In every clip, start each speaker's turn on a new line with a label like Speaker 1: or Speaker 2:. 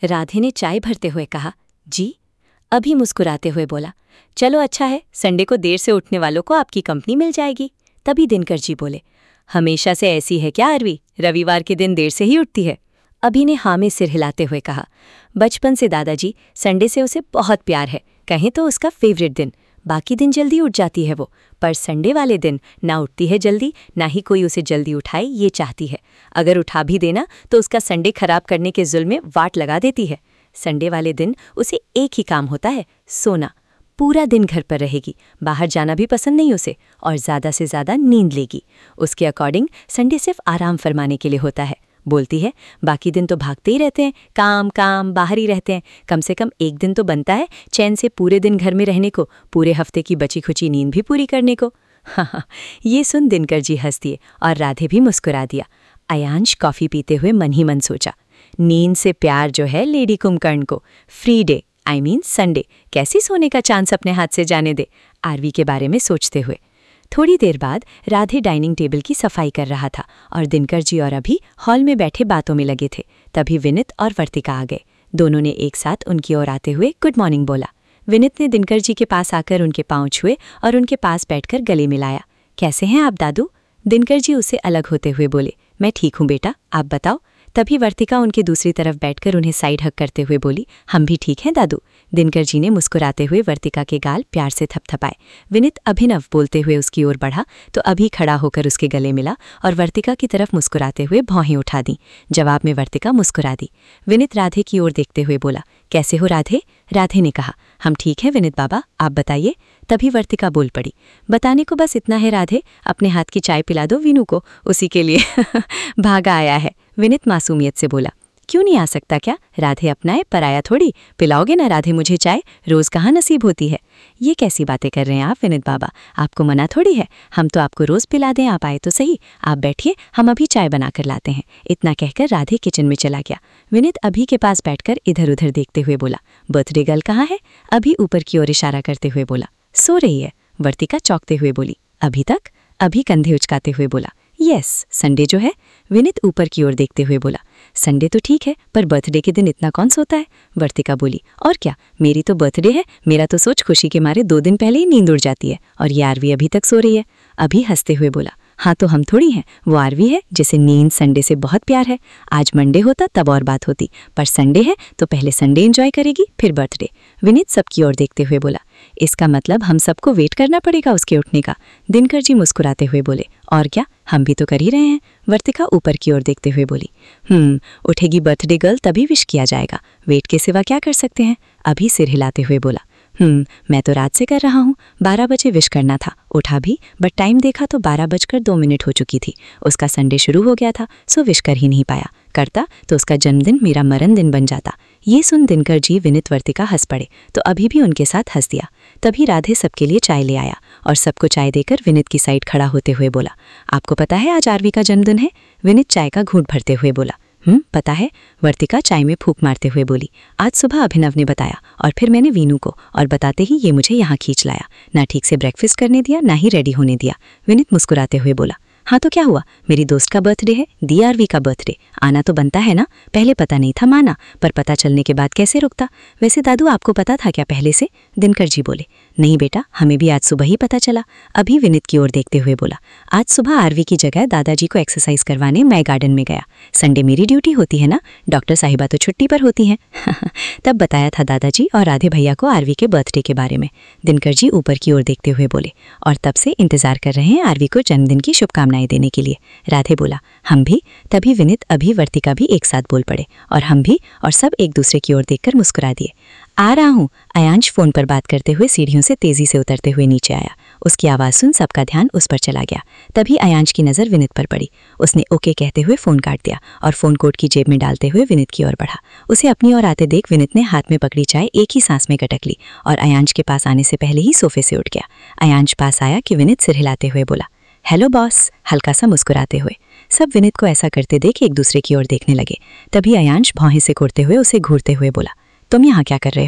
Speaker 1: राधे ने चाय भरते हुए कहा। जी। अभी मुस्कुराते हुए बोला, चलो अच्छा है, संडे को देर से उठने वालों को आपकी कंपनी मिल जाएगी। तभी दिनकर जी बोले, हमेशा से ऐसी है क्या आरवी, रविवार के दिन देर से ही उठती है? अभी ने हाँ में सिर हिलाते हुए कहा, बचपन से दादाजी, संडे से उसे बहुत प्यार है, कहें तो उसका फेवरेट दिन। बाकी दिन जल्दी उठ जाती है वो, पर संडे वाले दिन ना उठती है जल्दी, ना ही कोई उसे जल्दी उठाए ये चाहती है। अगर उठा भी देना तो उसका संडे खराब करने के जुल्म में वाट लगा देती है। संडे वाले दिन उसे एक ही काम होता है, सोना। पूरा दिन घर पर रहेगी, बाहर जाना भी पसंद नहीं उसे, और ज़्यादा से ज़्यादा नींद लेगी। उसके अकॉर्डिंग संडे सिर्फ आराम फरमाने के लिए होता है। बोलती है, बाकी दिन तो भागते ही रहते हैं, काम काम बाहर ही रहते हैं, कम से कम एक दिन तो बनता है चैन से पूरे दिन घर में रहने को, पूरे हफ्ते की बची खुची नींद भी पूरी करने को। हाँ, ये सुन दिनकर जी हंस दिए और राधे भी मुस्कुरा दिया। अयांश कॉफ़ी पीते हुए मन ही मन सोचा, नींद से प्यार जो है लेडी कुंभकर्ण को, फ्री डे संडे कैसी सोने का चांस अपने हाथ से जाने दे, आरवी के बारे में सोचते हुए। थोड़ी देर बाद राधे डाइनिंग टेबल की सफाई कर रहा था और दिनकर जी और अभी हॉल में बैठे बातों में लगे थे। तभी विनित और वर्तिका आ गए। दोनों ने एक साथ उनकी ओर आते हुए गुड मॉर्निंग बोला। विनित ने दिनकर जी के पास आकर उनके पांव छुए और उनके पास बैठकर गले मिलाया। कैसे हैं आप दादू? दिनकर जी उससे अलग होते हुए बोले, मैं ठीक हूँ बेटा, आप बताओ। तभी वर्तिका उनके दूसरी तरफ बैठकर उन्हें साइड हक करते हुए बोली, हम भी ठीक हैं दादू। दिनकर जी ने मुस्कुराते हुए वर्तिका के गाल प्यार से थपथपाए। विनित अभिनव बोलते हुए उसकी ओर बढ़ा तो अभी खड़ा होकर उसके गले मिला और वर्तिका की तरफ मुस्कुराते हुए भौहें उठा दी। जवाब में वर्तिका मुस्कुरा दी। विनित राधे की ओर देखते हुए बोला, कैसे हो राधे? राधे ने कहा, हम ठीक हैं विनित बाबा, आप बताइए। तभी वर्तिका बोल पड़ी, बताने को बस इतना है राधे, अपने हाथ की चाय पिला दो वीनू को, उसी के लिए भागा आया है। विनित मासूमियत से बोला, क्यों नहीं आ सकता क्या? राधे अपनाए, पराया थोड़ी। पिलाओगे ना राधे मुझे चाय, रोज कहाँ नसीब होती है। ये कैसी बातें कर रहे हैं आप विनित बाबा, आपको मना थोड़ी है, हम तो आपको रोज पिला दें, आप आए तो सही। आप बैठिए, हम अभी चाय बनाकर लाते हैं। इतना कहकर राधे किचन में चला गया। विनित अभी के पास बैठकर इधर उधर देखते हुए बोला, बर्थडे गर्ल कहाँ है? अभी ऊपर की ओर इशारा करते हुए बोला, सो रही है। वर्तिका चौंकते हुए बोली, अभी तक? अभी कंधे उचकाते हुए बोला, यस, संडे जो है। विनित ऊपर की ओर देखते हुए बोला, संडे तो ठीक है, पर बर्थडे के दिन इतना कौन सोता है? वर्तिका बोली, और क्या, मेरी तो बर्थडे है, मेरा तो सोच खुशी के मारे 2 दिन पहले ही नींद उड़ जाती है, और ये आरवी अभी तक सो रही है। अभी हंसते हुए बोला, हाँ तो हम थोड़ी हैं, वो आरवी है जिसे नींद संडे से बहुत प्यार है। आज मंडे होता तब और बात होती, पर संडे है तो पहले संडे एंजॉय करेगी, फिर बर्थडे। विनीत सबकी ओर देखते हुए बोला, इसका मतलब हम सबको वेट करना पड़ेगा उसके उठने का। दिनकर जी मुस्कुराते हुए बोले, और क्या, हम भी तो कर ही रहे हैं। वर्तिका ऊपर की ओर देखते हुए बोली, उठेगी बर्थडे गर्ल तभी विश किया जाएगा, वेट के सिवा क्या कर सकते हैं। अभी सिर हिलाते हुए बोला, मैं तो रात से कर रहा हूँ, 12 बजे विश करना था, उठा भी, बट टाइम देखा तो 12:02 हो चुकी थी। उसका संडे शुरू हो गया था, सो विश कर ही नहीं पाया, करता तो उसका जन्मदिन मेरा मरण दिन बन जाता। ये सुन दिनकर जी विनित वर्तिका हंस पड़े तो अभी भी उनके साथ हंस दिया। तभी राधे सबके लिए चाय ले आया और सबको चाय देकर विनित की साइड खड़ा होते हुए बोला, आपको पता है आज आरवी का जन्मदिन है? विनित चाय का घूंट भरते हुए बोला, पता है। वर्तिका चाय में फूंक मारते हुए बोली, आज सुबह अभिनव ने बताया और फिर मैंने वीनू को, और बताते ही ये मुझे यहाँ खींच लाया, ना ठीक से ब्रेकफास्ट करने दिया ना ही रेडी होने दिया। विनित मुस्कुराते हुए बोला, हाँ तो क्या हुआ, मेरी दोस्त का बर्थडे है, दी आरवी का बर्थडे, आना तो बनता है ना। पहले पता नहीं था माना, पर पता चलने के बाद कैसे रुकता। वैसे दादू आपको पता था क्या पहले से? दिनकर जी बोले, नहीं बेटा, हमें भी आज सुबह ही पता चला। अभी विनित की ओर देखते हुए बोला, आज सुबह आरवी की जगह दादाजी को एक्सरसाइज करवाने मैं गार्डन में गया। संडे मेरी ड्यूटी होती है ना, डॉक्टर साहिबा तो छुट्टी पर होती हैं। तब बताया था दादाजी और राधे भैया को आरवी के बर्थडे के बारे में। दिनकर जी ऊपर की ओर देखते हुए बोले, और तब से इंतजार कर रहे हैं आरवी को जन्मदिन की शुभकामनाएं देने के लिए। राधे बोला, हम भी। तभी विनित अभी वर्तिका भी एक साथ बोल पड़े, और हम भी, और सब एक दूसरे की ओर देखकर मुस्कुरा दिए। आ रहा हूँ। अयांश फोन पर बात करते हुए सीढ़ियों से तेजी से उतरते हुए नीचे आया। उसकी आवाज़ सुन सबका ध्यान उस पर चला गया। तभी अयांश की नज़र विनित पर पड़ी। उसने ओके कहते हुए फ़ोन काट दिया और फ़ोन कोट की जेब में डालते हुए विनित की ओर बढ़ा। उसे अपनी ओर आते देख विनित ने हाथ में पकड़ी चाय एक ही सांस में गटक ली और अयांश के पास आने से पहले ही सोफे से उठ गया। अयांश पास आया कि विनित सिर हिलाते हुए बोला, हेलो बॉस, हल्का सा मुस्कुराते हुए। सब विनित को ऐसा करते देख एक दूसरे की ओर देखने लगे। तभी अयांश भौहें से कोड़ते हुए उसे घूरते हुए बोला, तुम यहाँ क्या कर रहे हो?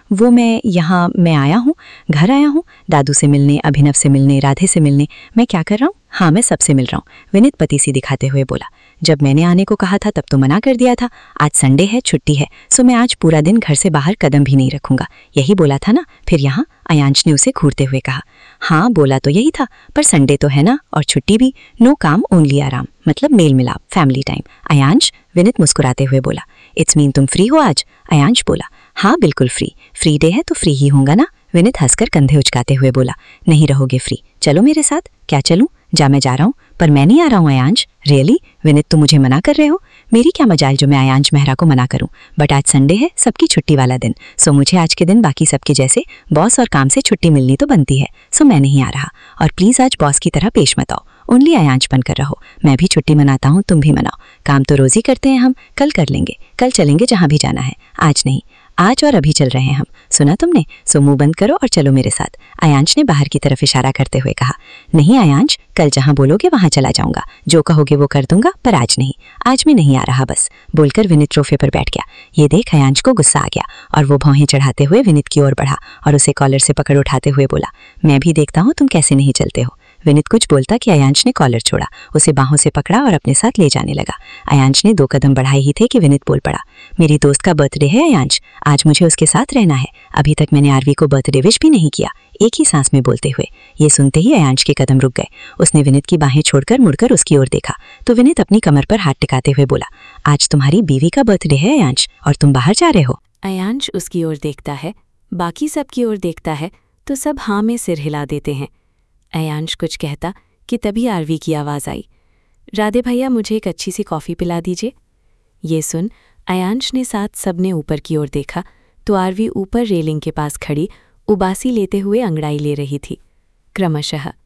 Speaker 1: वो मैं आया हूँ, घर आया हूँ, दादू से मिलने, अभिनव से मिलने, राधे से मिलने। मैं क्या कर रहा हूँ? हाँ, मैं सबसे मिल रहा हूँ, विनीत पतीसी दिखाते हुए बोला। जब मैंने आने को कहा था तब तो मना कर दिया था। आज संडे है, छुट्टी है, सो मैं आज पूरा दिन घर से बाहर कदम भी नहीं रखूंगा। यही बोला था ना? फिर यहाँ अयांश ने उसे घूरते हुए कहा। हाँ, बोला तो यही था, पर संडे तो है ना, और छुट्टी भी। नो काम ओनली आराम, मतलब मेल मिलाप, फैमिली टाइम। अयांश, विनीत मुस्कुराते हुए बोला। इट्स मीन तुम फ्री हो आज? अयांश बोला। हाँ बिल्कुल फ्री डे है तो फ्री ही होगा ना? विनीत हंसकर कंधे उचकाते हुए बोला। नहीं रहोगे फ्री? चलो मेरे साथ। क्या चलूं? मैं जा रहा हूँ, पर मैं नहीं आ रहा हूँ अयांश। रियली? विनीत, तुम मुझे मना कर रहे हो? मेरी क्या मजाल जो मैं अयांश मेहरा को मना करूं। बट आज संडे है, सबकी छुट्टी वाला दिन, सो मुझे आज के दिन बाकी सबके जैसे बॉस और काम से छुट्टी मिलनी तो बनती है, सो मैं नहीं आ रहा। और प्लीज आज बॉस की तरह पेश मत आओ, ओनली अयांश बनकर रहो। मैं भी छुट्टी मनाता हूँ, तुम भी मनाओ। काम तो रोज ही करते हैं हम, कल कर लेंगे, कल चलेंगे जहाँ भी जाना है, आज नहीं। आज और अभी चल रहे हैं हम, सुना तुमने? सो मुंह बंद करो और चलो मेरे साथ, अयांश ने बाहर की तरफ इशारा करते हुए कहा। नहीं अयांश, कल जहां बोलोगे वहां चला जाऊंगा, जो कहोगे वो कर दूंगा, पर आज नहीं। आज मैं नहीं आ रहा बस, बोलकर विनीत सोफे पर बैठ गया। ये देख अयांश को गुस्सा आ गया और वो भौहें चढ़ाते हुए विनीत की ओर बढ़ा और उसे कॉलर से पकड़ उठाते हुए बोला। मैं भी देखता हूँ तुम कैसे नहीं चलते हो। विनीत कुछ बोलता कि अयांश ने कॉलर छोड़ा, उसे बाहों से पकड़ा और अपने साथ ले जाने लगा। अयांश ने 2 कदम बढ़ाए ही थे कि विनीत बोल पड़ा। मेरी दोस्त का बर्थडे है अयांश, आज मुझे उसके साथ रहना है। अभी तक मैंने आरवी को बर्थडे विश भी नहीं किया, एक ही सांस में बोलते हुए। ये सुनते ही अयांश के कदम रुक गए। उसने विनीत की बाहें छोड़कर मुड़कर उसकी ओर देखा तो विनीत अपनी कमर पर हाथ टिकाते हुए बोला। आज तुम्हारी बीवी का बर्थडे है अयांश, और तुम बाहर जा रहे हो? अयांश उसकी ओर देखता है, बाकी सबकी ओर देखता है तो सब हाँ में सिर हिला देते हैं। अयांश कुछ कहता कि तभी आरवी की आवाज़ आई। राधे भैया, मुझे एक अच्छी सी कॉफ़ी पिला दीजिए। ये सुन अयांश ने साथ सबने ऊपर की ओर देखा तो आरवी ऊपर रेलिंग के पास खड़ी उबासी लेते हुए अंगड़ाई ले रही थी। क्रमशः